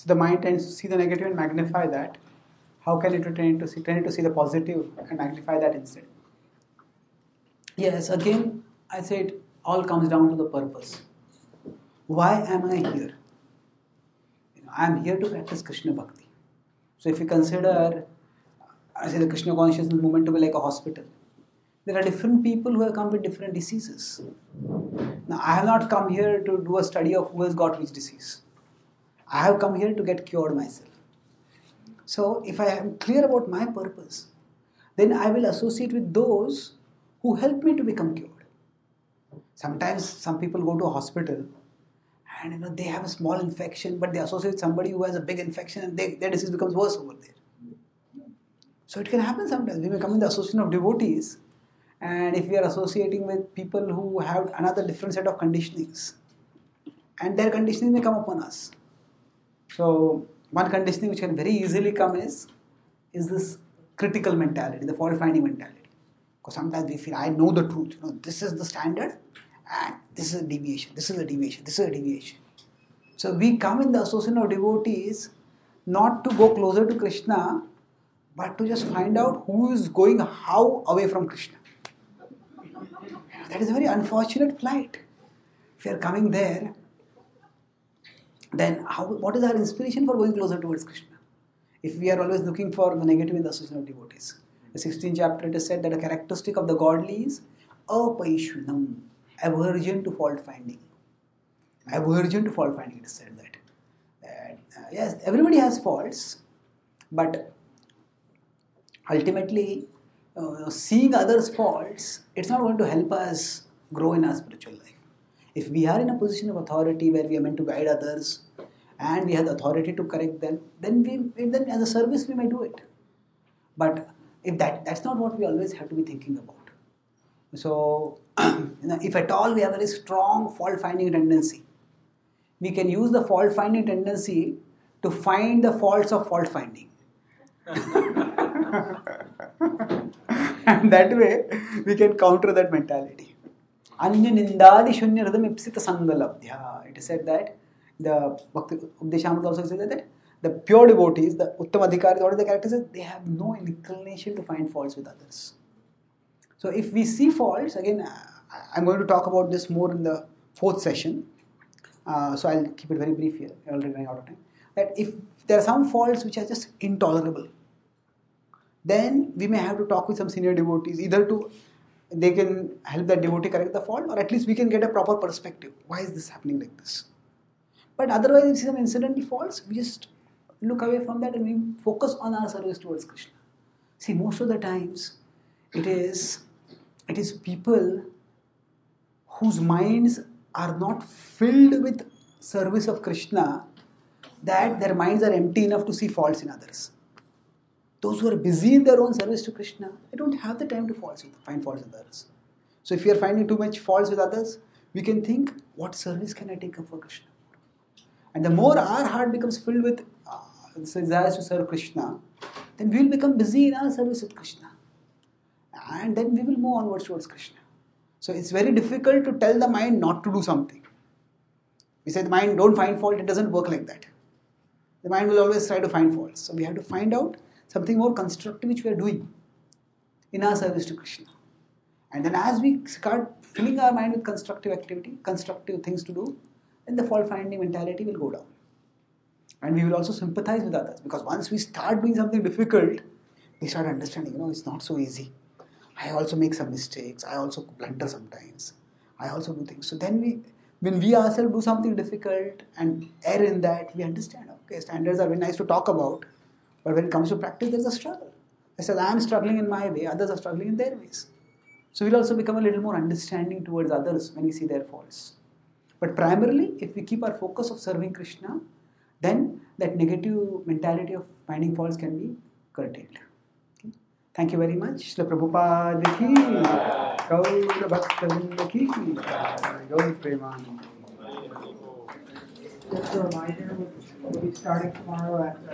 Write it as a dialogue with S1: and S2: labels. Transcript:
S1: So the mind tends to see the negative and magnify that. How can it tend to see the positive and magnify that instead? Yes, again, I said all comes down to the purpose. Why am I here? I am here to practice Krishna Bhakti. So if you consider, I say the Krishna consciousness movement to be like a hospital, there are different people who have come with different diseases. Now, I have not come here to do a study of who has got which disease. I have come here to get cured myself. So if I am clear about my purpose, then I will associate with those who help me to become cured. Sometimes some people go to a hospital and they have a small infection, but they associate with somebody who has a big infection and their disease becomes worse over there. So it can happen sometimes. We may come in the association of devotees, and if we are associating with people who have another different set of conditionings, and their conditioning may come upon us. So one conditioning which can very easily come is this critical mentality, the fault finding mentality. Because sometimes we feel, I know the truth, this is the standard and this is a deviation, this is a deviation, this is a deviation. So we come in the association of devotees not to go closer to Krishna, but to just find out who is going how away from Krishna. That is a very unfortunate plight. If we are coming there, then what is our inspiration for going closer towards Krishna? If we are always looking for the negative in the association of devotees. The 16th chapter it is said that a characteristic of the godly is apaishunam, aversion to fault finding. Aversion to fault finding, it is said that yes, everybody has faults, but ultimately seeing others' faults, it's not going to help us grow in our spiritual life. If we are in a position of authority where we are meant to guide others and we have the authority to correct them, then as a service we may do it. But if that's not what we always have to be thinking about. So, if at all we have a very strong fault-finding tendency, we can use the fault-finding tendency to find the faults of fault-finding. And that way, we can counter that mentality. Anya nindadi shunya hridam ipsita sangalabdhya. It is said that the Bhakti Updeshamrita also says that the pure devotees, the Uttam Adhikaris, what are the characters? They have no inclination to find faults with others. So if we see faults, again, I'm going to talk about this more in the 4th session. So I'll keep it very brief here. I'm already running out of time. That if there are some faults which are just intolerable, then we may have to talk with some senior devotees, they can help that devotee correct the fault, or at least we can get a proper perspective. Why is this happening like this? But otherwise, if we see some incidental faults, we just look away from that and we focus on our service towards Krishna. See, most of the times, it is people whose minds are not filled with service of Krishna, that their minds are empty enough to see faults in others. Those who are busy in their own service to Krishna, they don't have the time to find faults with others. So if we are finding too much faults with others, we can think, what service can I take up for Krishna? And the more our heart becomes filled with desires to serve Krishna, then we will become busy in our service with Krishna. And then we will move onwards towards Krishna. So it's very difficult to tell the mind not to do something. We say the mind, don't find fault. It doesn't work like that. The mind will always try to find faults. So we have to find out something more constructive which we are doing in our service to Krishna. And then as we start filling our mind with constructive activity, constructive things to do, then the fault-finding mentality will go down. And we will also sympathize with others, because once we start doing something difficult, we start understanding, it's not so easy. I also make some mistakes. I also blunder sometimes. I also do things. So then when we ourselves do something difficult and err in that, we understand, okay, standards are very nice to talk about, but when it comes to practice, there's a struggle. I said, I am struggling in my way, others are struggling in their ways. So we'll also become a little more understanding towards others when we see their faults. But primarily, if we keep our focus of serving Krishna, then that negative mentality of finding faults can be curtailed. Okay? Thank you very much. Srila Prabhupada ki, Gaur Bhakta ki, Gaur Premanand.
S2: Just a reminder, we'll be starting tomorrow at